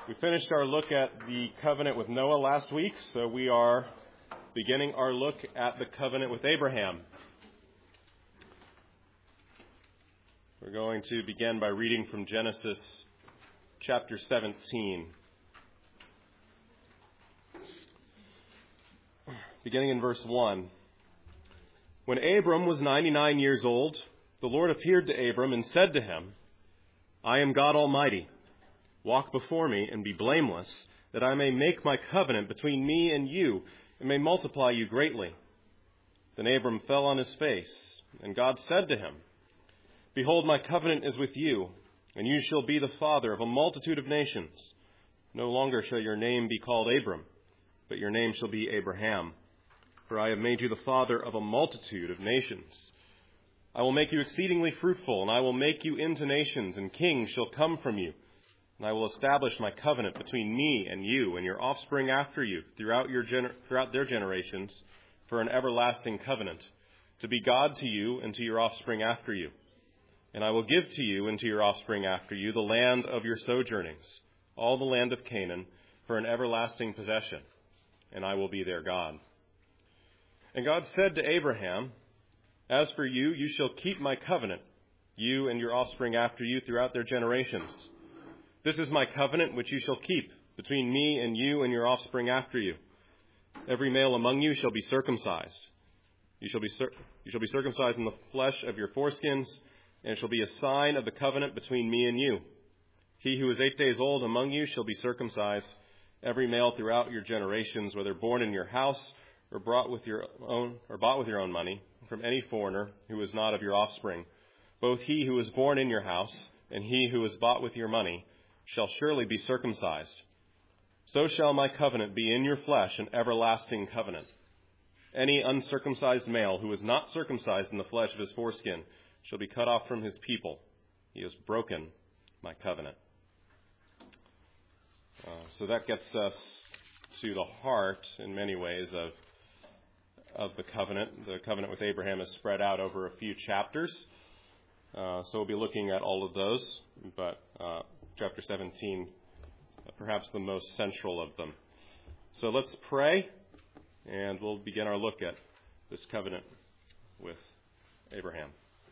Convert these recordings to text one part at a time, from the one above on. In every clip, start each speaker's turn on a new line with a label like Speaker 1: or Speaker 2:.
Speaker 1: We finished our look at the covenant with Noah last week, so we are beginning our look at the covenant with Abraham. We're going to begin by reading from Genesis chapter 17. Beginning in verse 1. When Abram was 99 years old, the Lord appeared to Abram and said to him, I am God Almighty. Walk before me and be blameless, that I may make my covenant between me and you, and may multiply you greatly. Then Abram fell on his face, and God said to him, Behold, my covenant is with you, and you shall be the father of a multitude of nations. No longer shall your name be called Abram, but your name shall be Abraham, for I have made you the father of a multitude of nations. I will make you exceedingly fruitful, and I will make you into nations, and kings shall come from you. And I will establish my covenant between me and you and your offspring after you throughout their generations for an everlasting covenant, to be God to you and to your offspring after you. And I will give to you and to your offspring after you the land of your sojournings, all the land of Canaan, for an everlasting possession, and I will be their God. And God said to Abraham, As for you, you shall keep my covenant, you and your offspring after you throughout their generations. This is my covenant which you shall keep between me and you and your offspring after you. Every male among you shall be circumcised. You shall be circumcised in the flesh of your foreskins, and it shall be a sign of the covenant between me and you. He who is 8 days old among you shall be circumcised, every male throughout your generations, whether born in your house or bought with your own money, from any foreigner who is not of your offspring. Both he who is born in your house and he who is bought with your money shall surely be circumcised. So shall my covenant be in your flesh, an everlasting covenant. Any uncircumcised male who is not circumcised in the flesh of his foreskin shall be cut off from his people. He has broken my covenant. So that gets us to the heart, in many ways, of the covenant. The covenant with Abraham is spread out over a few chapters. So we'll be looking at all of those, but chapter 17, perhaps the most central of them. So let's pray, and we'll begin our look at this covenant with Abraham.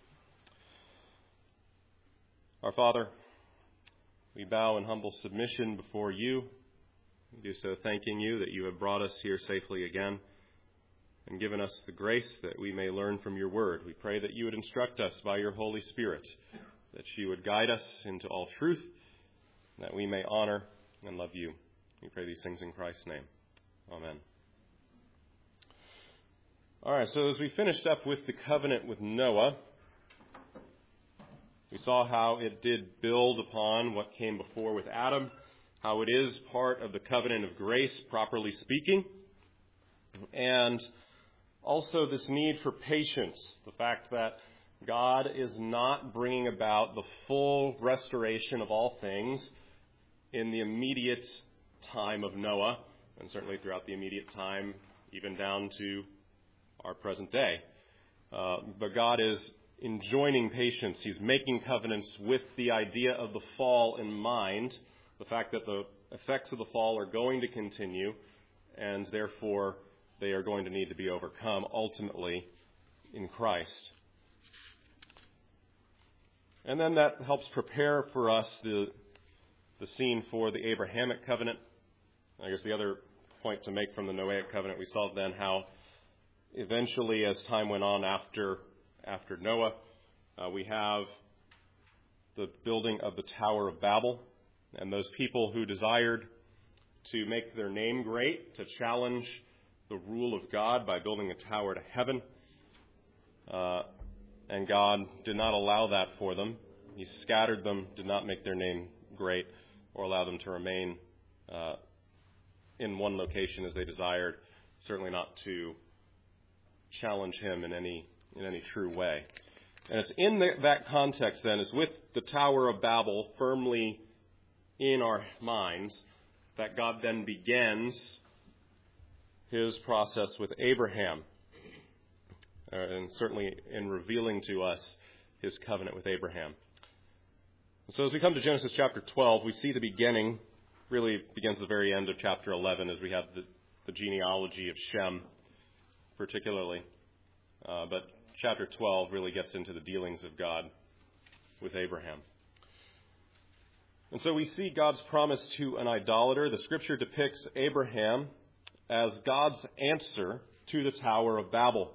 Speaker 1: Our Father, we bow in humble submission before you. We do so thanking you that you have brought us here safely again and given us the grace that we may learn from your word. We pray that you would instruct us by your Holy Spirit, that you would guide us into all truth, that we may honor and love you. We pray these things in Christ's name. Amen. All right, so as we finished up with the covenant with Noah, we saw how it did build upon what came before with Adam, how it is part of the covenant of grace, properly speaking, and also this need for patience, the fact that God is not bringing about the full restoration of all things in the immediate time of Noah, and certainly throughout the immediate time, even down to our present day. But God is enjoining patience. He's making covenants with the idea of the fall in mind, the fact that the effects of the fall are going to continue, and therefore they are going to need to be overcome ultimately in Christ. And then that helps prepare for us the scene for the Abrahamic covenant. I guess the other point to make from the Noahic covenant, we saw then how eventually, as time went on after Noah, we have the building of the Tower of Babel, and those people who desired to make their name great, to challenge the rule of God by building a tower to heaven, and God did not allow that for them. He scattered them, did not make their name great, or allow them to remain in one location as they desired, certainly not to challenge him in any true way. And it's in that context, then, is with the Tower of Babel firmly in our minds, that God then begins his process with Abraham, and certainly in revealing to us his covenant with Abraham. So as we come to Genesis chapter 12, we see the beginning really begins at the very end of chapter 11 as we have the genealogy of Shem, particularly. But chapter 12 really gets into the dealings of God with Abraham. And so we see God's promise to an idolater. The Scripture depicts Abraham as God's answer to the Tower of Babel.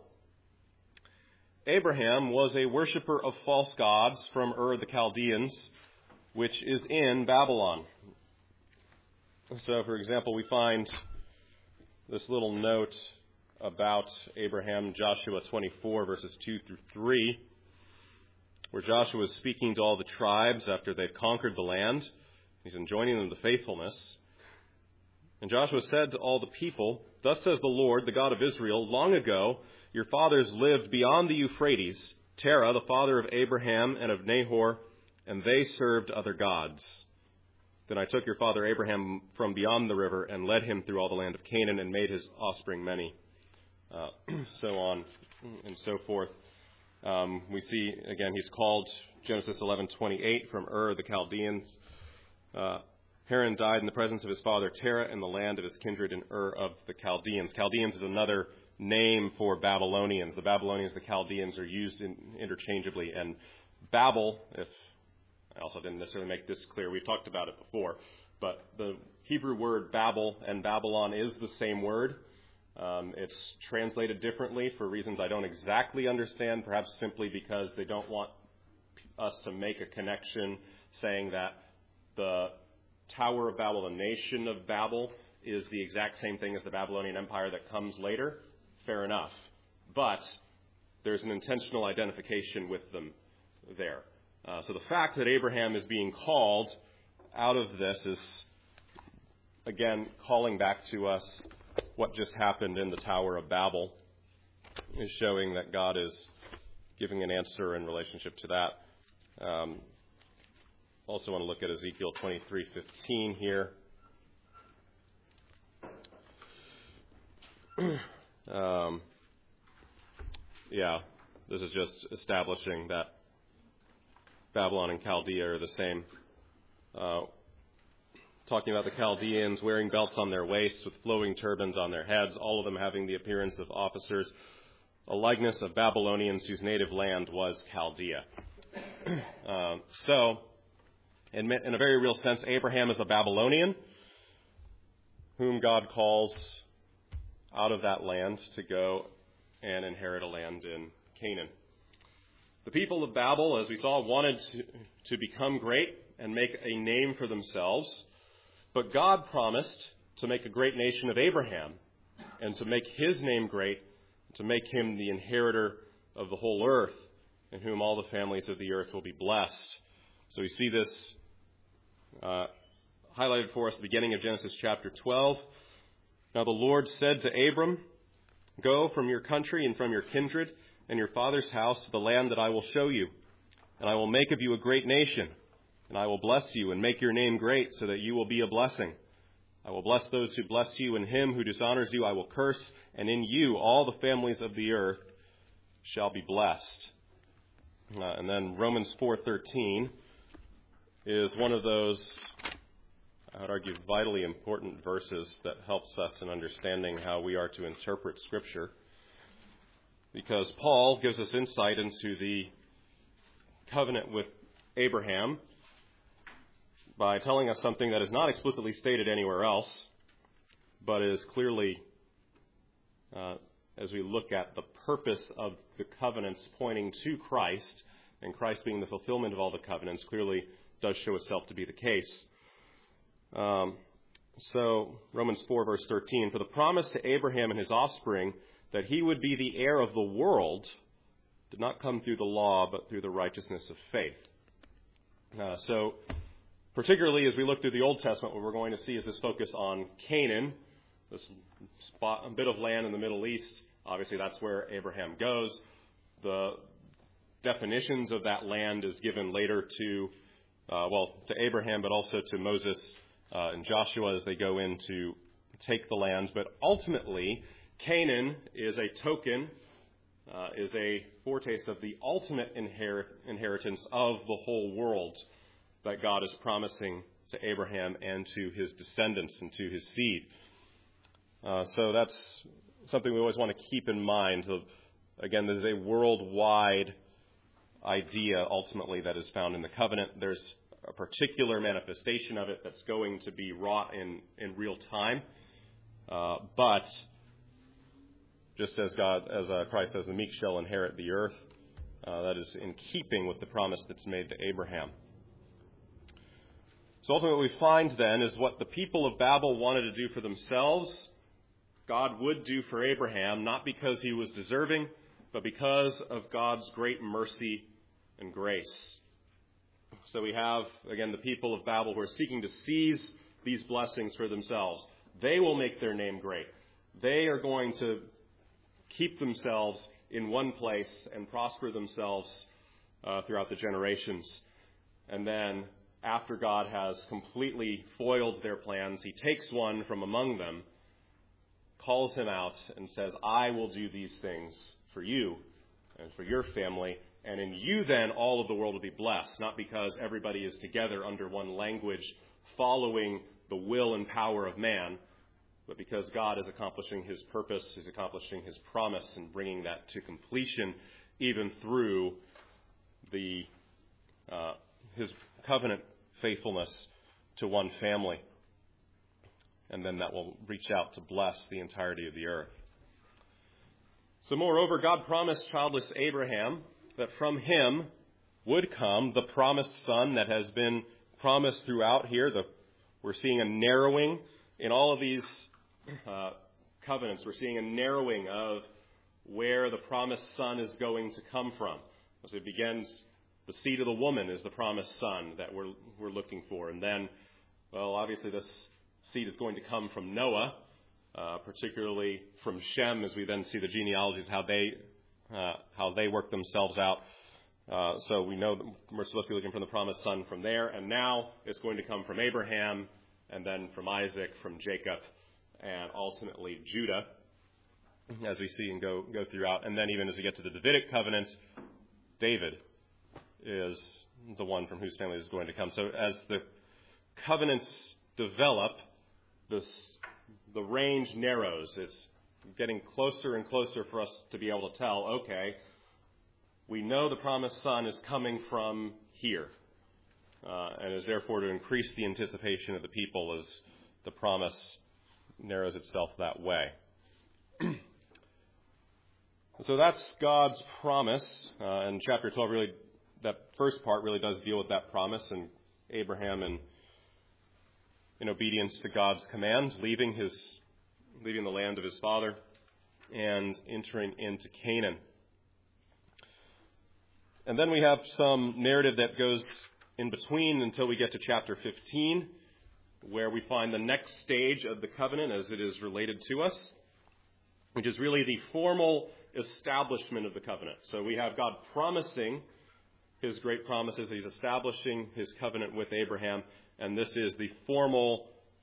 Speaker 1: Abraham was a worshiper of false gods from Ur the Chaldeans, which is in Babylon. So, for example, we find this little note about Abraham, Joshua 24, verses 2 through 3, where Joshua is speaking to all the tribes after they've conquered the land. He's enjoining them to faithfulness. And Joshua said to all the people, "Thus says the Lord, the God of Israel, long ago your fathers lived beyond the Euphrates, Terah, the father of Abraham and of Nahor, and they served other gods. Then I took your father Abraham from beyond the river and led him through all the land of Canaan and made his offspring many." So on and so forth. We see, again, he's called, Genesis 11:28, from Ur the Chaldeans. Haran died in the presence of his father Terah in the land of his kindred in Ur of the Chaldeans. Chaldeans is another name for Babylonians. The Babylonians, the Chaldeans are used interchangeably. And Babel, if I also didn't necessarily make this clear, we've talked about it before, but the Hebrew word Babel and Babylon is the same word. It's translated differently for reasons I don't exactly understand, perhaps simply because they don't want us to make a connection saying that the Tower of Babel, the nation of Babel, is the exact same thing as the Babylonian Empire that comes later. Fair enough. But there's an intentional identification with them there. So the fact that Abraham is being called out of this is, again, calling back to us what just happened in the Tower of Babel, is showing that God is giving an answer in relationship to that. Also want to look at Ezekiel 23:15 here. This is just establishing that Babylon and Chaldea are the same. Talking about the Chaldeans wearing belts on their waists with flowing turbans on their heads, all of them having the appearance of officers, a likeness of Babylonians whose native land was Chaldea. So, in a very real sense, Abraham is a Babylonian whom God calls out of that land to go and inherit a land in Canaan. The people of Babel, as we saw, wanted to become great and make a name for themselves, but God promised to make a great nation of Abraham and to make his name great, to make him the inheritor of the whole earth, in whom all the families of the earth will be blessed. So we see this highlighted for us at the beginning of Genesis chapter 12. Now the Lord said to Abram, "Go from your country and from your kindred and your father's house to the land that I will show you, and I will make of you a great nation, and I will bless you and make your name great so that you will be a blessing. I will bless those who bless you, and him who dishonors you I will curse, and in you all the families of the earth shall be blessed." And then Romans 4:13 is one of those, I would argue, vitally important verses that helps us in understanding how we are to interpret Scripture, because Paul gives us insight into the covenant with Abraham by telling us something that is not explicitly stated anywhere else, but is clearly, as we look at the purpose of the covenants pointing to Christ, and Christ being the fulfillment of all the covenants, clearly does show itself to be the case. So Romans 4, verse 13, "For the promise to Abraham and his offspring that he would be the heir of the world did not come through the law, but through the righteousness of faith." So particularly as we look through the Old Testament, what we're going to see is this focus on Canaan, this spot, a bit of land in the Middle East. Obviously, that's where Abraham goes. The definitions of that land is given later to Abraham, but also to Moses and Joshua as they go in to take the land. But ultimately, Canaan is a token, is a foretaste of the ultimate inheritance of the whole world that God is promising to Abraham and to his descendants and to his seed. So that's something we always want to keep in mind. So, again, there's a worldwide idea, ultimately, that is found in the covenant. There's a particular manifestation of it that's going to be wrought in real time. But just as Christ says, the meek shall inherit the earth, that is in keeping with the promise that's made to Abraham. So ultimately what we find then is what the people of Babel wanted to do for themselves, God would do for Abraham, not because he was deserving, but because of God's great mercy and grace. So we have, again, the people of Babel who are seeking to seize these blessings for themselves. They will make their name great. They are going to keep themselves in one place and prosper themselves throughout the generations. And then, after God has completely foiled their plans, he takes one from among them, calls him out, and says, I will do these things for you and for your family, and in you then all of the world will be blessed, not because everybody is together under one language following the will and power of man, but because God is accomplishing his purpose, is accomplishing his promise, and bringing that to completion, even through his covenant faithfulness to one family. And then that will reach out to bless the entirety of the earth. So moreover, God promised childless Abraham that from him would come the promised son that has been promised throughout here. We're seeing a narrowing in all of these covenants. We're seeing a narrowing of where the promised son is going to come from. As it begins, the seed of the woman is the promised son that we're looking for. And then, well, obviously this seed is going to come from Noah, particularly from Shem, as we then see the genealogies, how they work themselves out. So we know that we're supposed to be looking for the promised son from there. And now it's going to come from Abraham, and then from Isaac, from Jacob, and ultimately Judah, as we see and go throughout. And then even as we get to the Davidic covenant, David is the one from whose family is going to come. So as the covenants develop, the range narrows. It's getting closer and closer for us to be able to tell, okay, we know the promised son is coming from here, and is therefore to increase the anticipation of the people as the promise narrows itself that way. So that's God's promise, and chapter 12 really, that first part really does deal with that promise, and Abraham in obedience to God's command, leaving the land of his father and entering into Canaan. And then we have some narrative that goes in between until we get to chapter 15, where we find the next stage of the covenant as it is related to us, which is really the formal establishment of the covenant. So we have God promising his great promises. He's establishing his covenant with Abraham, and this is the formal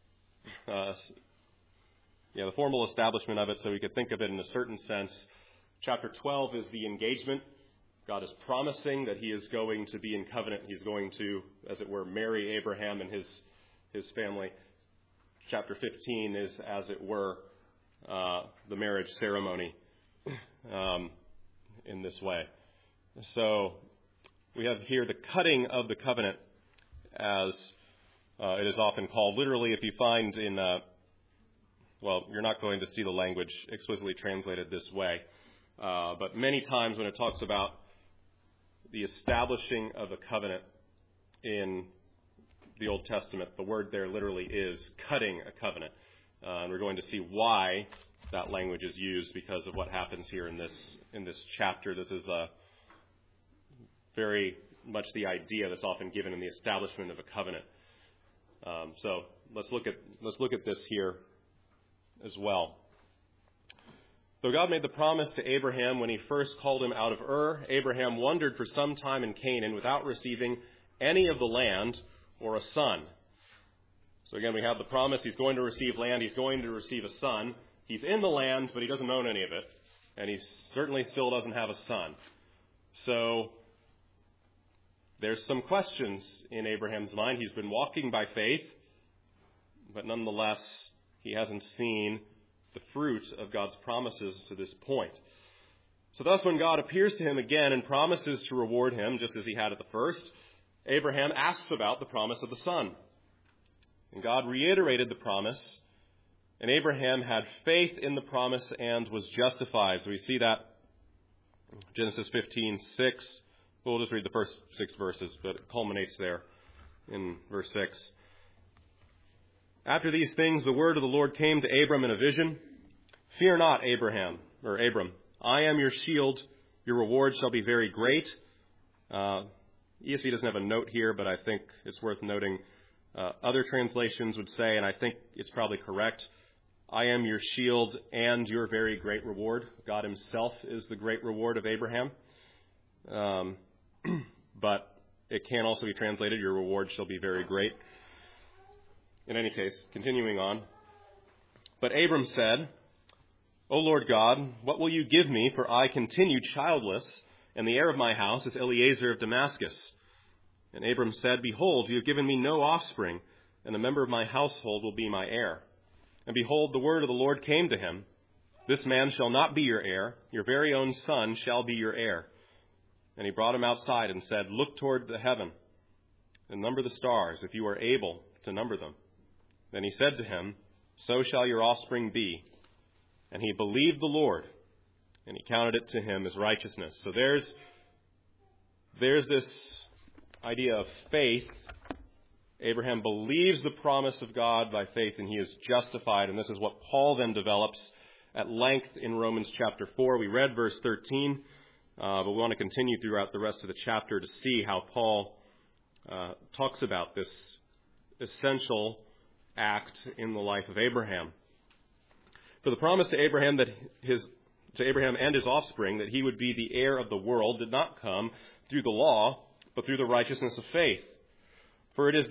Speaker 1: establishment of it, so we could think of it in a certain sense. Chapter 12 is the engagement. God is promising that he is going to be in covenant. He's going to, as it were, marry Abraham and his family. Chapter 15 is, as it were, the marriage ceremony in this way. So we have here the cutting of the covenant, as it is often called. Literally, if you find you're not going to see the language explicitly translated this way, but many times when it talks about the establishing of a covenant in the Old Testament, the word there literally is cutting a covenant. And we're going to see why that language is used because of what happens here in this chapter. This is very much the idea that's often given in the establishment of a covenant. So let's look at this here as well. Though God made the promise to Abraham when he first called him out of Ur, Abraham wandered for some time in Canaan without receiving any of the land or a son. So again, we have the promise. He's going to receive land. He's going to receive a son. He's in the land, but he doesn't own any of it. And he certainly still doesn't have a son. So there's some questions in Abraham's mind. He's been walking by faith, but nonetheless, he hasn't seen the fruit of God's promises to this point. So thus, when God appears to him again and promises to reward him, just as he had at the first, Abraham asks about the promise of the son. And God reiterated the promise, and Abraham had faith in the promise and was justified. So we see that in Genesis 15:6. We'll just read the first 6 verses, but it culminates there in verse 6. After these things, the word of the Lord came to Abram in a vision. Fear not, Abram. I am your shield. Your reward shall be very great. ESV doesn't have a note here, but I think it's worth noting. Other translations would say, and I think it's probably correct, I am your shield and your very great reward. God himself is the great reward of Abraham. But it can also be translated, your reward shall be very great. In any case, continuing on. But Abram said, O Lord God, what will you give me? For I continue childless, and the heir of my house is Eliezer of Damascus. And Abram said, Behold, you have given me no offspring, and a member of my household will be my heir. And behold, the word of the Lord came to him. This man shall not be your heir, your very own son shall be your heir. And he brought him outside and said, Look toward the heaven, and number the stars, if you are able to number them. Then he said to him, So shall your offspring be. And he believed the Lord, and he counted it to him as righteousness. So there's this idea of faith. Abraham believes the promise of God by faith, and he is justified. And this is what Paul then develops at length in Romans chapter 4. We read verse 13, but we want to continue throughout the rest of the chapter to see how Paul talks about this essential act in the life of Abraham. For the promise to Abraham and his offspring that he would be the heir of the world did not come through the law, but through the righteousness of faith. For if it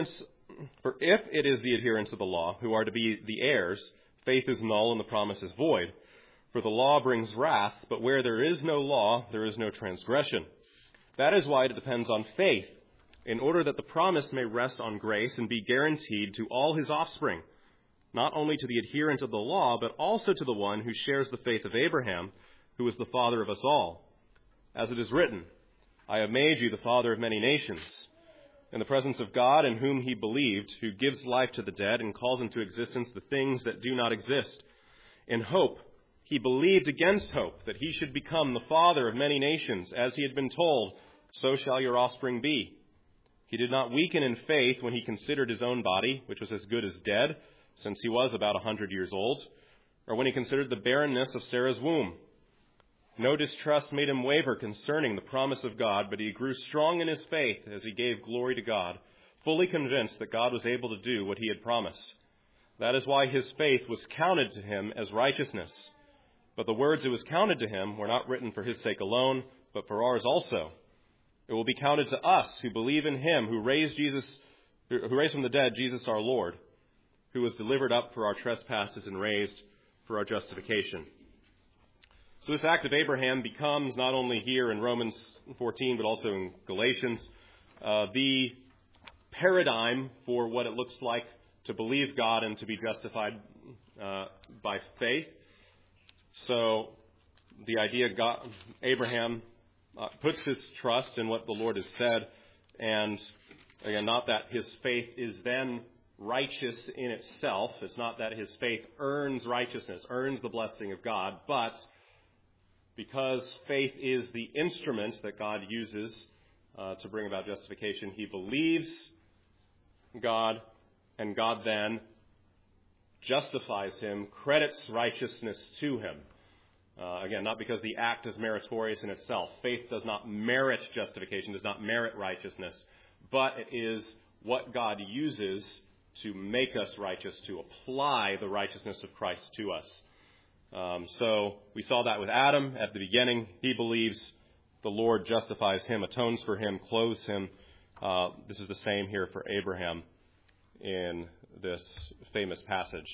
Speaker 1: is the adherents of the law who are to be the heirs, faith is null and the promise is void. For the law brings wrath, but where there is no law, there is no transgression. That is why it depends on faith, in order that the promise may rest on grace and be guaranteed to all his offspring, not only to the adherent of the law, but also to the one who shares the faith of Abraham, who is the father of us all. As it is written, I have made you the father of many nations, in the presence of God in whom he believed, who gives life to the dead and calls into existence the things that do not exist. In hope, he believed against hope that he should become the father of many nations, as he had been told, so shall your offspring be. He did not weaken in faith when he considered his own body, which was as good as dead, since he was about 100 years old, or when he considered the barrenness of Sarah's womb. No distrust made him waver concerning the promise of God, but he grew strong in his faith as he gave glory to God, fully convinced that God was able to do what he had promised. That is why his faith was counted to him as righteousness. But the words it was counted to him were not written for his sake alone, but for ours also. It will be counted to us who believe in him who raised from the dead Jesus our Lord, who was delivered up for our trespasses and raised for our justification. So this act of Abraham becomes, not only here in Romans 14, but also in Galatians, the paradigm for what it looks like to believe God and to be justified by faith. So the idea Abraham puts his trust in what the Lord has said, and again, not that his faith is then righteous in itself. It's not that his faith earns righteousness, earns the blessing of God, but because faith is the instrument that God uses to bring about justification, he believes God, and God then justifies him, credits righteousness to him. Again, not because the act is meritorious in itself. Faith does not merit justification, does not merit righteousness, but it is what God uses to make us righteous, to apply the righteousness of Christ to us. So we saw that with Adam at the beginning. He believes the Lord justifies him, atones for him, clothes him. This is the same here for Abraham in this famous passage.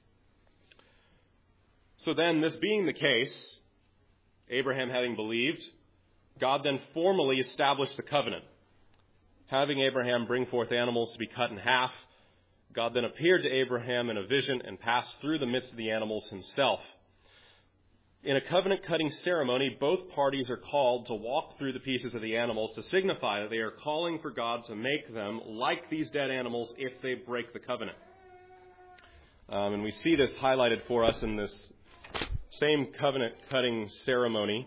Speaker 1: So then, this being the case, Abraham having believed, God then formally established the covenant. having Abraham bring forth animals to be cut in half, God then appeared to Abraham in a vision and passed through the midst of the animals himself. In a covenant-cutting ceremony, both parties are called to walk through the pieces of the animals to signify that they are calling for God to make them like these dead animals if they break the covenant. And we see this highlighted for us in this same covenant-cutting ceremony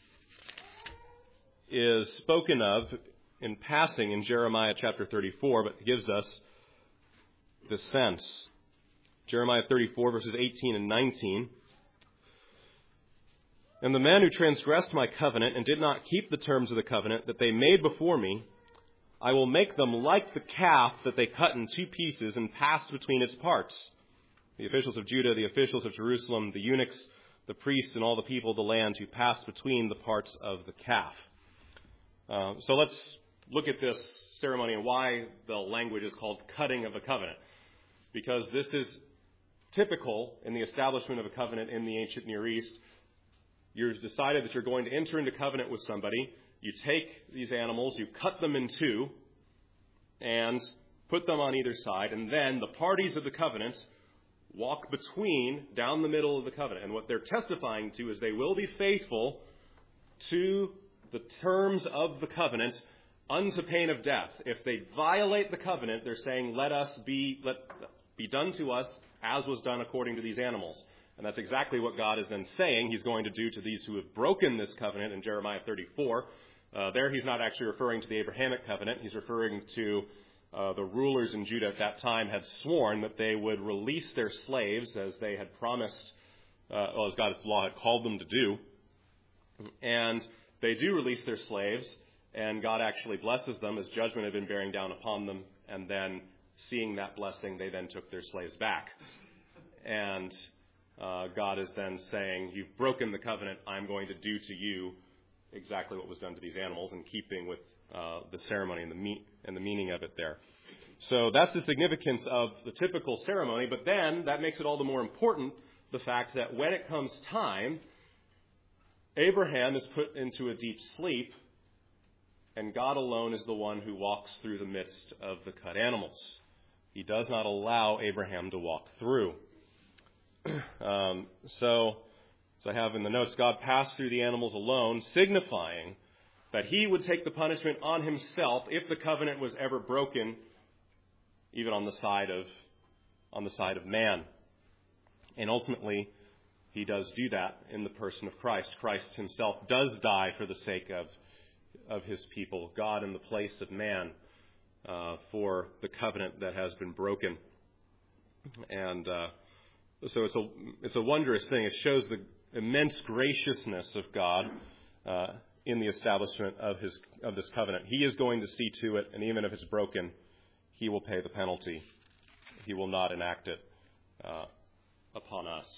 Speaker 1: is spoken of in passing in Jeremiah chapter 34, but gives us the sense. Jeremiah 34, verses 18 and 19. And the men who transgressed my covenant and did not keep the terms of the covenant that they made before me, I will make them like the calf that they cut in two pieces and passed between its parts. The officials of Judah, the officials of Jerusalem, the eunuchs, the priests, and all the people of the land who passed between the parts of the calf. So let's look at this ceremony and why the language is called cutting of a covenant. Because this is typical in the establishment of a covenant in the ancient Near East. You've decided that you're going to enter into covenant with somebody. You take these animals, you cut them in two, and put them on either side. And then the parties of the covenant walk down the middle of the covenant. And what they're testifying to is they will be faithful to the terms of the covenant unto pain of death. If they violate the covenant, they're saying, let be done to us as was done according to these animals. And that's exactly what God is then saying He's going to do to these who have broken this covenant in Jeremiah 34. There He's not actually referring to the Abrahamic covenant. He's referring to the rulers in Judah at that time had sworn that they would release their slaves as they had promised, as God's law had called them to do. And they do release their slaves, and God actually blesses them as judgment had been bearing down upon them. And then, seeing that blessing, they then took their slaves back. And God is then saying, you've broken the covenant, I'm going to do to you exactly what was done to these animals, in keeping with the ceremony and the meaning of it there. So that's the significance of the typical ceremony, but then that makes it all the more important, the fact that when it comes time, Abraham is put into a deep sleep, and God alone is the one who walks through the midst of the cut animals. He does not allow Abraham to walk through. So I have in the notes, God passed through the animals alone, signifying that He would take the punishment on Himself if the covenant was ever broken, even on the side of man. And ultimately, He does do that in the person of Christ. Christ Himself does die for the sake of His people, God in the place of man, for the covenant that has been broken. And so it's a wondrous thing. It shows the immense graciousness of God in the establishment of this covenant. He is going to see to it, and even if it's broken, He will pay the penalty. He will not enact it upon us.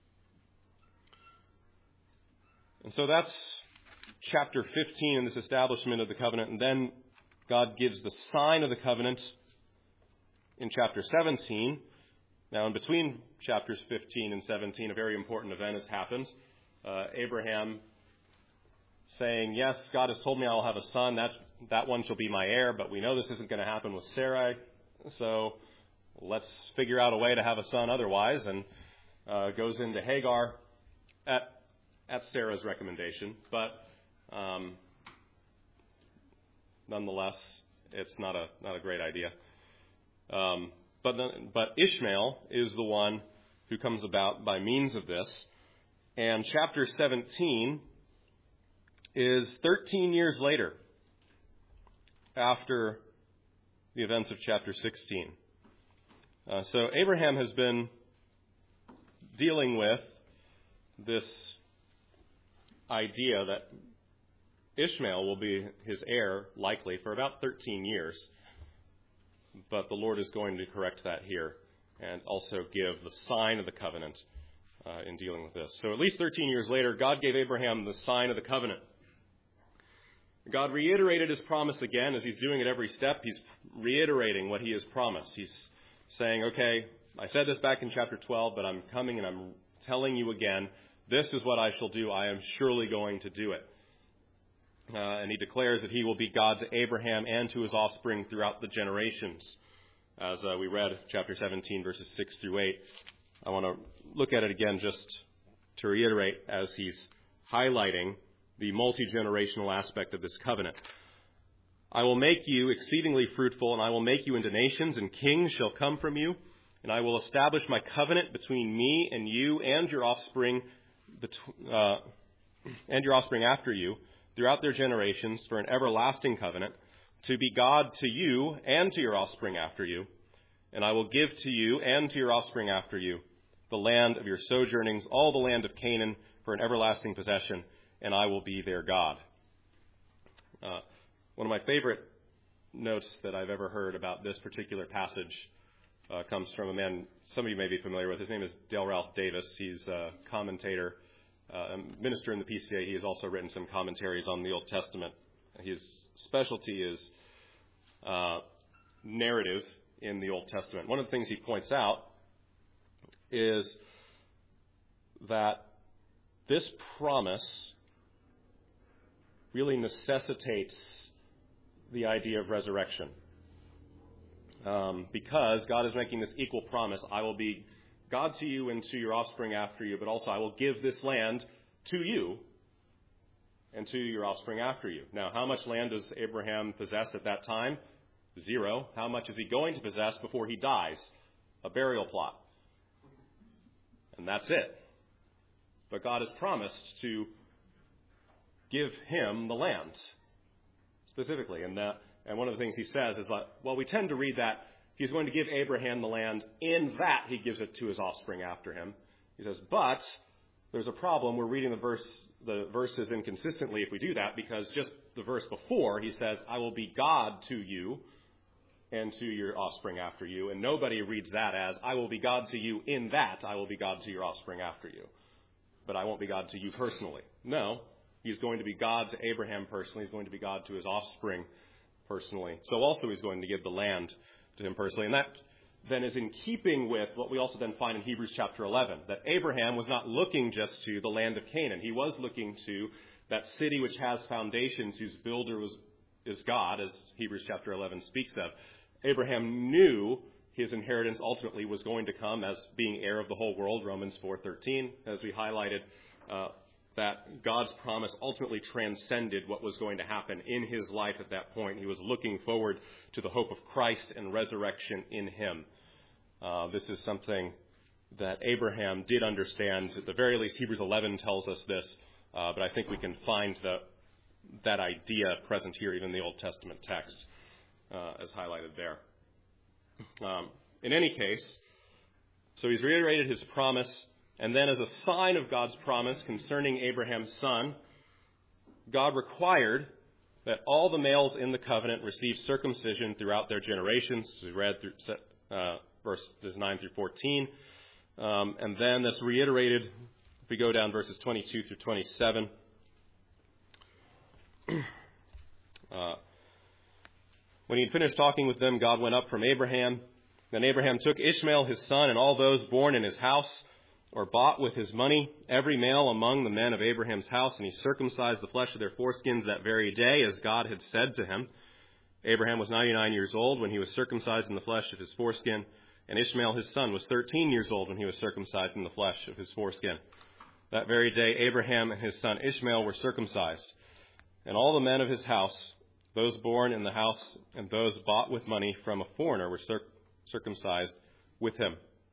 Speaker 1: And so that's chapter 15 in this establishment of the covenant. And then God gives the sign of the covenant in chapter 17. Now, in between chapters 15 and 17, a very important event has happened. Abraham saying, yes, God has told me I will have a son. That one shall be my heir, but we know this isn't going to happen with Sarai. So let's figure out a way to have a son otherwise. And goes into Hagar at Sarah's recommendation. But nonetheless, it's not a great idea. But Ishmael is the one who comes about by means of this. And chapter 17 is 13 years later, after the events of chapter 16. So Abraham has been dealing with this idea that Ishmael will be his heir, likely, for about 13 years. But the Lord is going to correct that here and also give the sign of the covenant in dealing with this. So at least 13 years later, God gave Abraham the sign of the covenant. God reiterated His promise again. As He's doing at every step, He's reiterating what He has promised. He's saying, okay, I said this back in chapter 12, but I'm coming and I'm telling you again, this is what I shall do. I am surely going to do it. And he declares that he will be God to Abraham and to his offspring throughout the generations. As we read chapter 17, verses 6 through 8. I want to look at it again just to reiterate as he's highlighting the multi-generational aspect of this covenant. I will make you exceedingly fruitful, and I will make you into nations, and kings shall come from you. And I will establish my covenant between me and you and your offspring after you throughout their generations for an everlasting covenant, to be God to you and to your offspring after you. And I will give to you and to your offspring after you the land of your sojournings, all the land of Canaan, for an everlasting possession, and I will be their God. One of my favorite notes that I've ever heard about this particular passage comes from a man some of you may be familiar with. His name is Dale Ralph Davis. He's a commentator, a minister in the PCA. He has also written some commentaries on the Old Testament. His specialty is narrative in the Old Testament. One of the things he points out is that this promise really necessitates the idea of resurrection. Because God is making this equal promise, I will be God to you and to your offspring after you, but also I will give this land to you and to your offspring after you. Now, how much land does Abraham possess at that time? 0. How much is he going to possess before he dies? A burial plot. And that's it. But God has promised to give him the land, specifically. And one of the things he says is that, well, we tend to read that he's going to give Abraham the land in that he gives it to his offspring after him. He says, but there's a problem. We're reading the verses inconsistently if we do that, because just the verse before, he says, I will be God to you and to your offspring after you. And nobody reads that as, I will be God to you in that I will be God to your offspring after you. But I won't be God to you personally. No, he's going to be God to Abraham personally. He's going to be God to his offspring personally. So also he's going to give the land to him personally. And that then is in keeping with what we also then find in Hebrews chapter 11, that Abraham was not looking just to the land of Canaan. He was looking to that city which has foundations, whose builder is God, as Hebrews chapter 11 speaks of. Abraham knew his inheritance ultimately was going to come as being heir of the whole world, Romans 4:13, as we highlighted, that God's promise ultimately transcended what was going to happen in his life at that point. He was looking forward to the hope of Christ and resurrection in him. This is something that Abraham did understand. At the very least, Hebrews 11 tells us this, but I think we can find that idea present here, even in the Old Testament text, as highlighted there. In any case, so he's reiterated his promise, and then as a sign of God's promise concerning Abraham's son, God required that all the males in the covenant receive circumcision throughout their generations, as we read through verses 9 through 14. And then that's reiterated, if we go down verses 22 through 27. When he had finished talking with them, God went up from Abraham. Then Abraham took Ishmael his son and all those born in his house or bought with his money, every male among the men of Abraham's house, and he circumcised the flesh of their foreskins that very day, as God had said to him. Abraham was 99 years old when he was circumcised in the flesh of his foreskin, and Ishmael his son was 13 years old when he was circumcised in the flesh of his foreskin. That very day Abraham and his son Ishmael were circumcised, and all the men of his house, those born in the house and those bought with money from a foreigner, were circumcised with him.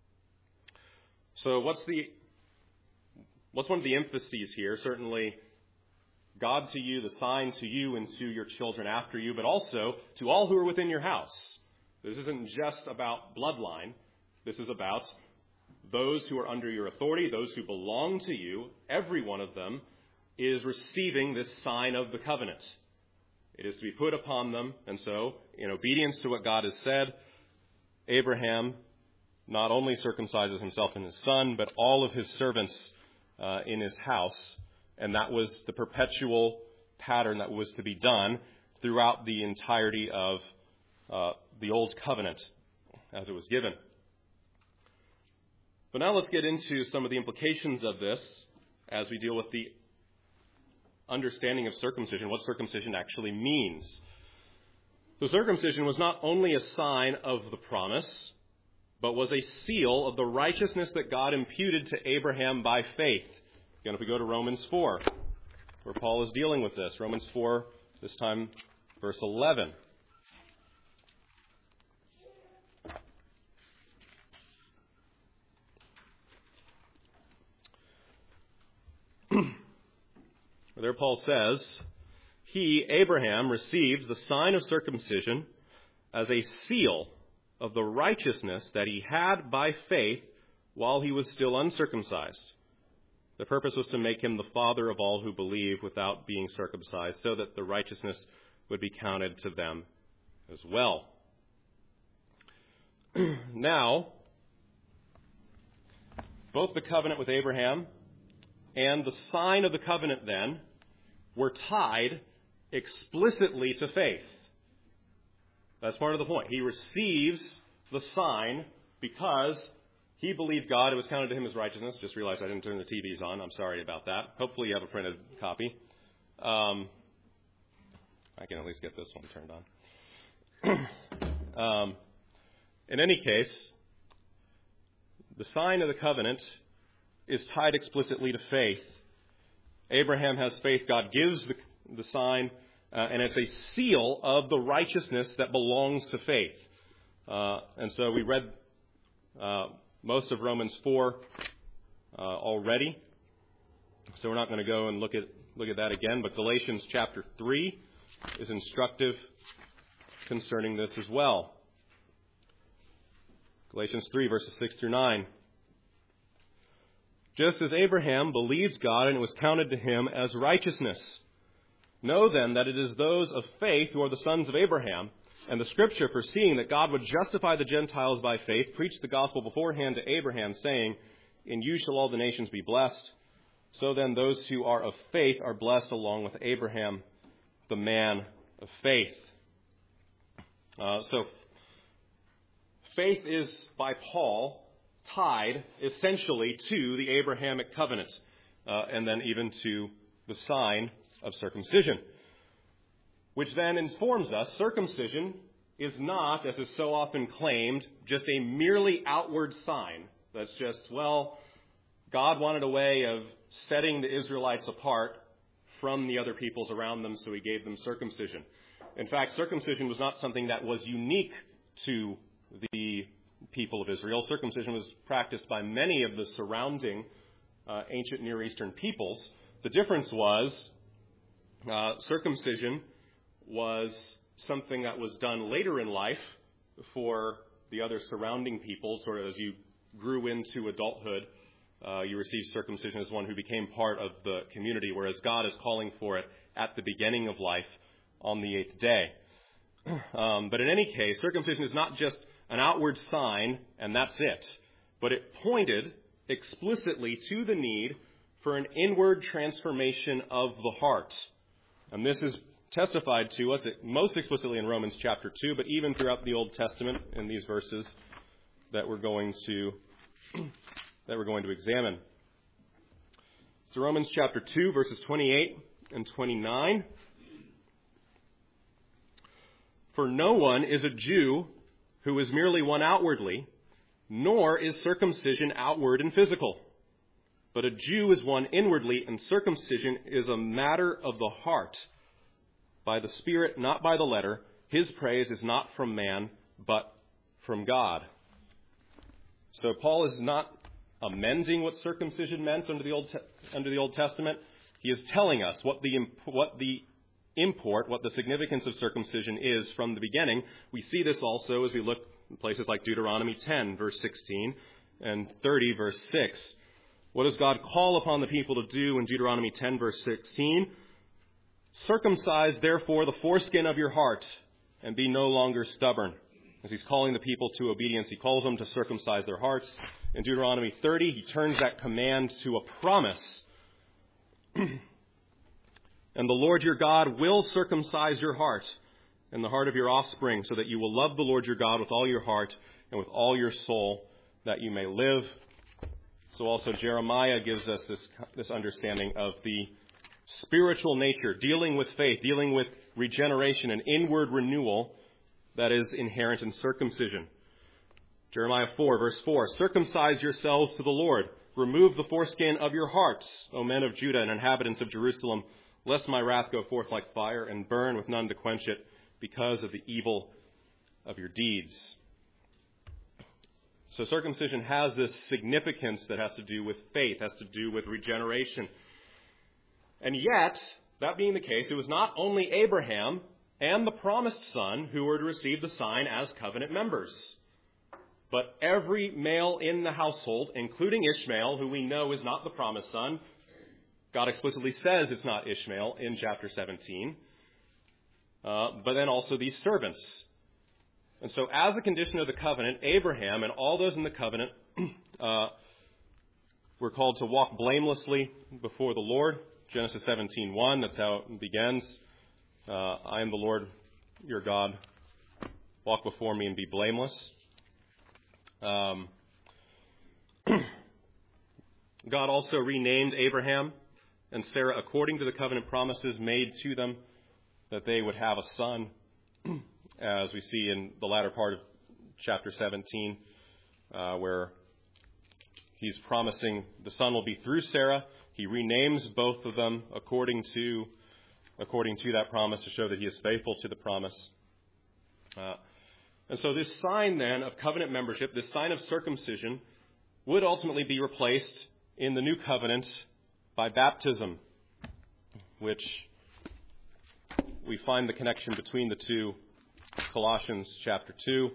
Speaker 1: So what's one of the emphases here? Certainly God to you, the sign to you and to your children after you, but also to all who are within your house. This isn't just about bloodline. This is about those who are under your authority, those who belong to you. Every one of them is receiving this sign of the covenant. It is to be put upon them. And so, in obedience to what God has said, Abraham not only circumcises himself and his son, but all of his servants in his house. And that was the perpetual pattern that was to be done throughout the entirety of the Old Covenant as it was given. But now let's get into some of the implications of this as we deal with the understanding of circumcision, what circumcision actually means. So circumcision was not only a sign of the promise, but was a seal of the righteousness that God imputed to Abraham by faith. Again, if we go to Romans 4, where Paul is dealing with this. Romans 4, this time, verse 11. There Paul says, he, Abraham, received the sign of circumcision as a seal of the righteousness that he had by faith while he was still uncircumcised. The purpose was to make him the father of all who believe without being circumcised, so that the righteousness would be counted to them as well. Now, both the covenant with Abraham and the sign of the covenant then were tied explicitly to faith. That's part of the point. He receives the sign because he believed God. It was counted to him as righteousness. Just realized I didn't turn the TVs on. I'm sorry about that. Hopefully you have a printed copy. I can at least get this one turned on. In any case, the sign of the covenant is tied explicitly to faith. Abraham has faith. God gives the sign, and it's a seal of the righteousness that belongs to faith. And so we read most of Romans 4 already, so we're not going to go and look at that again. But Galatians chapter 3 is instructive concerning this as well. Galatians 3, verses 6 through 9. Just as Abraham believed God and it was counted to him as righteousness. Know then that it is those of faith who are the sons of Abraham. And the Scripture, foreseeing that God would justify the Gentiles by faith, preached the gospel beforehand to Abraham, saying, in you shall all the nations be blessed. So then those who are of faith are blessed along with Abraham, the man of faith. So faith is, by Paul, tied essentially to the Abrahamic covenant, and then even to the sign of circumcision, which then informs us circumcision is not, as is so often claimed, just a merely outward sign. That's just, well, God wanted a way of setting the Israelites apart from the other peoples around them, so he gave them circumcision. In fact, circumcision was not something that was unique to the people of Israel. Circumcision was practiced by many of the surrounding ancient Near Eastern peoples. The difference was circumcision was something that was done later in life for the other surrounding peoples, sort of as you grew into adulthood. You received circumcision as one who became part of the community, whereas God is calling for it at the beginning of life on the 8th day. But in any case, circumcision is not just an outward sign, and that's it. But it pointed explicitly to the need for an inward transformation of the heart. And this is testified to us most explicitly in Romans chapter 2, but even throughout the Old Testament in these verses that we're going to examine. So Romans chapter 2, verses 28 and 29. For no one is a Jew who is merely one outwardly, nor is circumcision outward and physical. But a Jew is one inwardly, and circumcision is a matter of the heart, by the Spirit, not by the letter. His praise is not from man, but from God. So Paul is not amending what circumcision meant under the Old Testament. He is telling us what the significance of circumcision is from the beginning. We see this also as we look in places like Deuteronomy 10, verse 16, and 30, verse 6. What does God call upon the people to do in Deuteronomy 10, verse 16? Circumcise, therefore, the foreskin of your heart, and be no longer stubborn. As he's calling the people to obedience, he calls them to circumcise their hearts. In Deuteronomy 30, he turns that command to a promise. And the Lord your God will circumcise your heart and the heart of your offspring, so that you will love the Lord your God with all your heart and with all your soul, that you may live. So also Jeremiah gives us this understanding of the spiritual nature, dealing with faith, dealing with regeneration and inward renewal that is inherent in circumcision. Jeremiah 4, verse 4, circumcise yourselves to the Lord. Remove the foreskin of your hearts, O men of Judah and inhabitants of Jerusalem, lest my wrath go forth like fire and burn with none to quench it because of the evil of your deeds. So circumcision has this significance that has to do with faith, has to do with regeneration. And yet, that being the case, it was not only Abraham and the promised son who were to receive the sign as covenant members, but every male in the household, including Ishmael, who we know is not the promised son. God explicitly says it's not Ishmael in chapter 17. But then also these servants. And so as a condition of the covenant, Abraham and all those in the covenant were called to walk blamelessly before the Lord. Genesis 17:1, that's how it begins. I am the Lord your God. Walk before me and be blameless. God also renamed Abraham and Sarah according to the covenant promises made to them that they would have a son, as we see in the latter part of chapter 17, where he's promising the son will be through Sarah. He renames both of them according to that promise to show that he is faithful to the promise. And so this sign then of covenant membership, this sign of circumcision, would ultimately be replaced in the new covenant by baptism, which we find the connection between the two. Colossians chapter 2.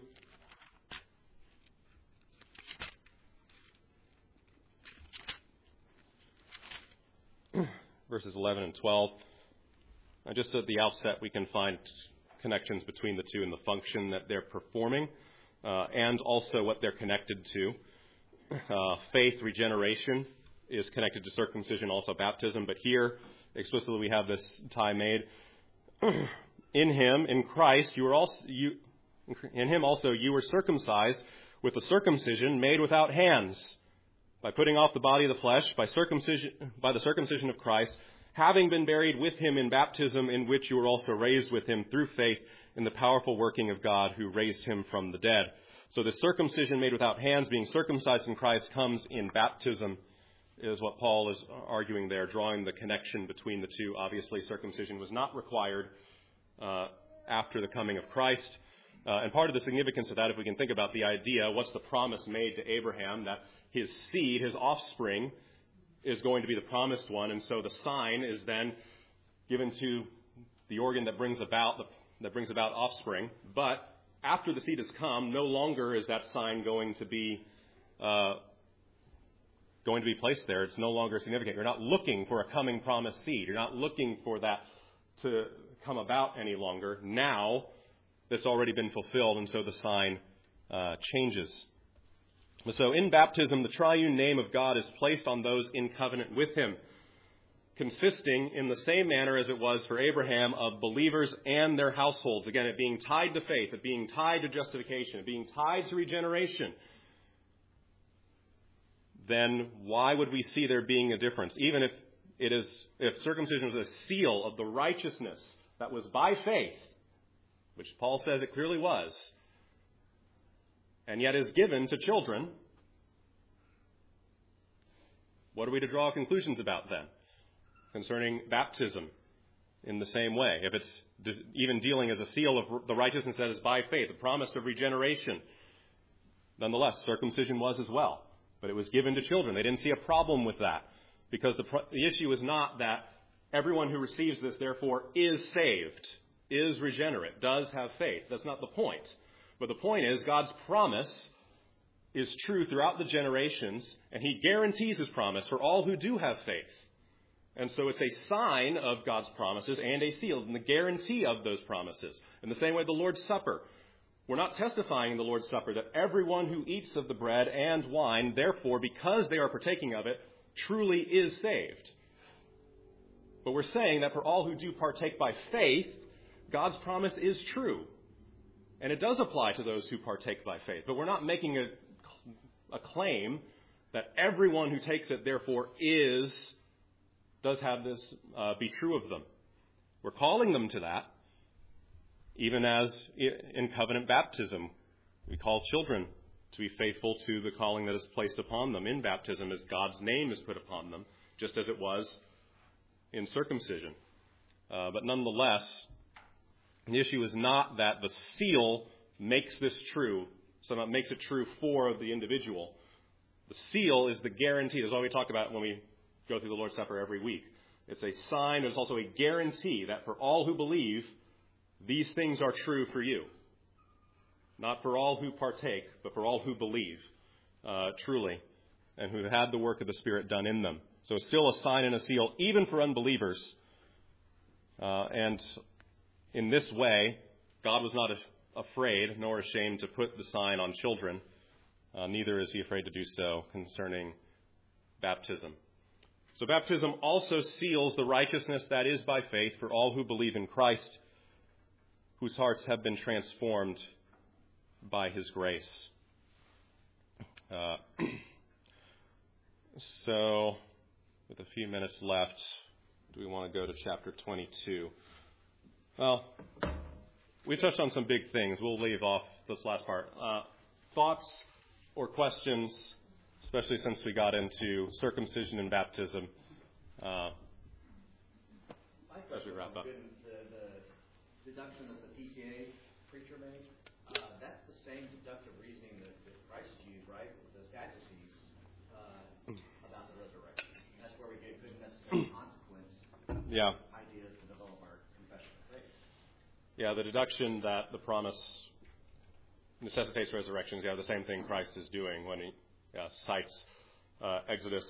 Speaker 1: Verses 11 and 12. And just at the outset, we can find connections between the two and the function that they're performing, and also what they're connected to. Faith, regeneration, is connected to circumcision, also baptism. But here, explicitly, we have this tie made. In him, in Christ, in him also you were circumcised with a circumcision made without hands, by putting off the body of the flesh, by the circumcision of Christ, having been buried with him in baptism, in which you were also raised with him through faith in the powerful working of God who raised him from the dead. So the circumcision made without hands, being circumcised in Christ, comes in baptism, is what Paul is arguing there, drawing the connection between the two. Obviously, circumcision was not required after the coming of Christ. And part of the significance of that, if we can think about the idea, what's the promise made to Abraham? That his seed, his offspring, is going to be the promised one. And so the sign is then given to the organ that brings about offspring. But after the seed has come, no longer is that sign going to be placed there. It's no longer significant. You're not looking for a coming promised seed. You're not looking for that to come about any longer. Now, that's already been fulfilled, and so the sign changes. So in baptism, the triune name of God is placed on those in covenant with him, consisting in the same manner as it was for Abraham of believers and their households. Again, it being tied to faith, it being tied to justification, it being tied to regeneration. Then why would we see there being a difference? Even if circumcision was a seal of the righteousness that was by faith, which Paul says it clearly was, and yet is given to children, what are we to draw conclusions about then concerning baptism in the same way? If it's even dealing as a seal of the righteousness that is by faith, the promise of regeneration, nonetheless, circumcision was as well. But it was given to children. They didn't see a problem with that, because the issue is not that everyone who receives this, therefore, is saved, is regenerate, does have faith. That's not the point. But the point is God's promise is true throughout the generations, and he guarantees his promise for all who do have faith. And so it's a sign of God's promises and a seal and the guarantee of those promises. In the same way, the Lord's Supper. We're not testifying in the Lord's Supper that everyone who eats of the bread and wine, therefore, because they are partaking of it, truly is saved. But we're saying that for all who do partake by faith, God's promise is true. And it does apply to those who partake by faith. But we're not making a claim that everyone who takes it, therefore, is does have this be true of them. We're calling them to that, even as in covenant baptism. We call children to be faithful to the calling that is placed upon them in baptism as God's name is put upon them, just as it was in circumcision. But nonetheless, the issue is not that the seal makes this true, so that makes it true for the individual. The seal is the guarantee. That's what we talk about when we go through the Lord's Supper every week. It's a sign, it's also a guarantee that for all who believe, these things are true for you. Not for all who partake, but for all who believe, truly, and who had the work of the Spirit done in them. So it's still a sign and a seal, even for unbelievers. And in this way, God was not afraid nor ashamed to put the sign on children. Neither is he afraid to do so concerning baptism. So baptism also seals the righteousness that is by faith for all who believe in Christ, whose hearts have been transformed by his grace. So, with a few minutes left, do we want to go to chapter 22? Well, we touched on some big things. We'll leave off this last part. Thoughts or questions, especially since we got into circumcision and baptism, as we wrap up.
Speaker 2: The deduction that the PCA preacher made, that's the same deductive reasoning that Christ used, right, with the Sadducees about the resurrection. And that's where we get good necessary consequence ideas to develop our confession of faith.
Speaker 1: Yeah, the deduction that the promise necessitates resurrections, the same thing Christ is doing when he cites Exodus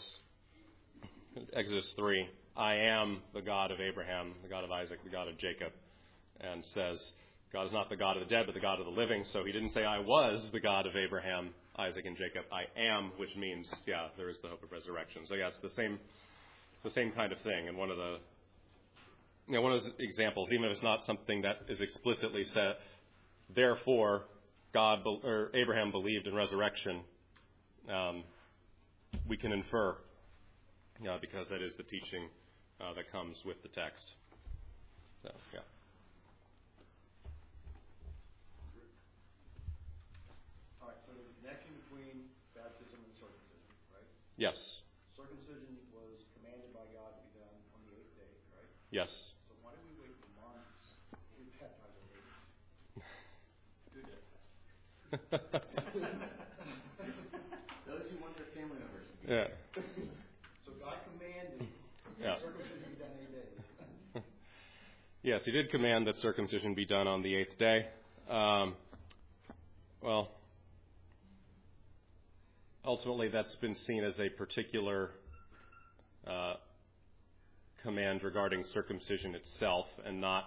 Speaker 1: 3, I am the God of Abraham, the God of Isaac, the God of Jacob, and says, God is not the God of the dead, but the God of the living. So he didn't say, I was the God of Abraham, Isaac, and Jacob. I am, which means, there is the hope of resurrection. So it's the same kind of thing. And one of those examples, even if it's not something that is explicitly said, therefore, Abraham believed in resurrection, we can infer, because that is the teaching that comes with the text. So,
Speaker 3: All right, so there's a connection between baptism and circumcision, right?
Speaker 1: Yes.
Speaker 3: Circumcision was commanded by God to be done on the 8th day, right?
Speaker 1: Yes.
Speaker 3: So why do we wait for months to baptize our babies? Do that.
Speaker 2: Those who want their family members.
Speaker 1: Yeah.
Speaker 3: So God commanded circumcision be done 8 days.
Speaker 1: Yes, he did command that circumcision be done on the 8th day. Ultimately, that's been seen as a particular command regarding circumcision itself, and not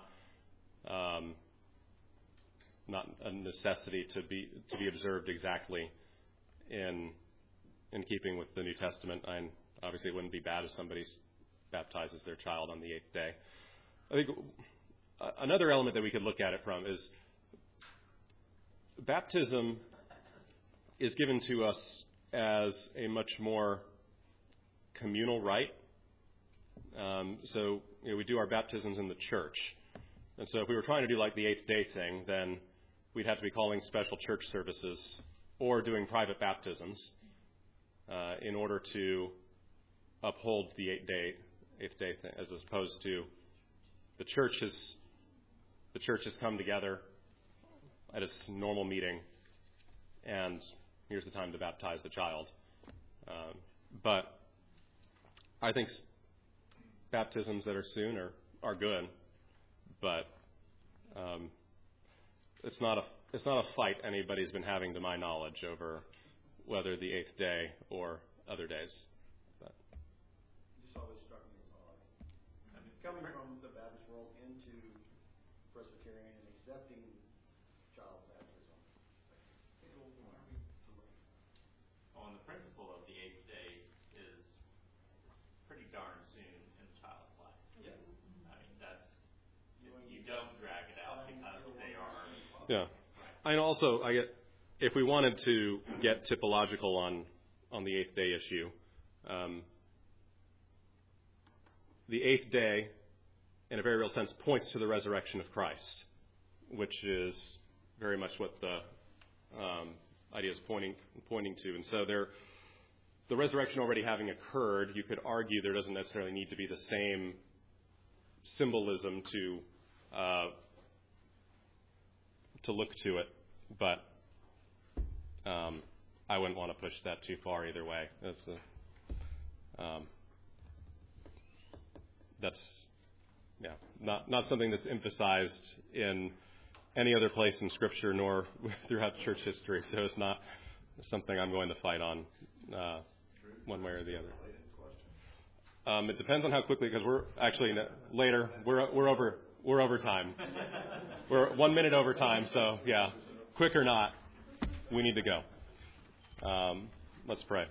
Speaker 1: a necessity to be observed exactly in keeping with the New Testament. And obviously, it wouldn't be bad if somebody baptizes their child on the 8th day. I think another element that we could look at it from is baptism is given to us as a much more communal rite. So we do our baptisms in the church. And so if we were trying to do like the 8th day thing, then we'd have to be calling special church services or doing private baptisms in order to uphold the 8th day thing, as opposed to the church has come together at its normal meeting, and here's the time to baptize the child. But I think baptisms that are soon are good, but it's not a fight anybody's been having, to my knowledge, over whether the 8th day or other days. But
Speaker 3: This always struck me as odd. Coming from the Baptist world into Presbyterian and accepting child baptism.
Speaker 4: On the principle of the 8th day is pretty darn soon in the child's life.
Speaker 3: Yeah.
Speaker 4: I mean, you don't drag it out because they are.
Speaker 1: yeah, and also if we wanted to get typological on the 8th day issue, the eighth day, in a very real sense, points to the resurrection of Christ, which is very much what the idea is pointing to. And so the resurrection already having occurred, you could argue there doesn't necessarily need to be the same symbolism to look to it, but I wouldn't want to push that too far either way. That's not something that's emphasized in any other place in Scripture nor throughout church history. So it's not something I'm going to fight on one way or the other. It depends on how quickly, because we're actually later. We're over time. We're 1 minute over time. So yeah, quick or not, we need to go. Let's pray.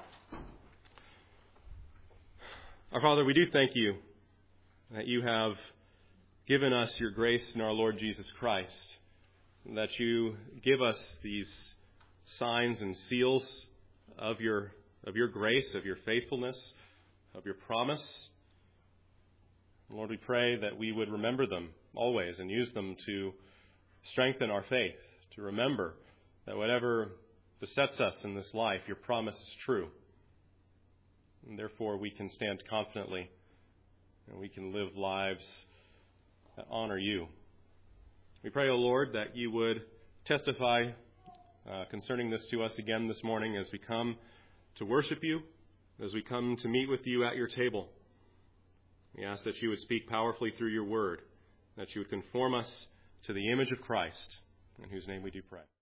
Speaker 1: Our Father, we do thank you that you have given us your grace in our Lord Jesus Christ, and that you give us these signs and seals of your grace, of your faithfulness, of your promise. Lord, we pray that we would remember them always and use them to strengthen our faith, to remember that whatever besets us in this life, your promise is true. And therefore, we can stand confidently and we can live lives that honor you. We pray, O Lord, that you would testify concerning this to us again this morning as we come to worship you, as we come to meet with you at your table. We ask that you would speak powerfully through your word, that you would conform us to the image of Christ, in whose name we do pray.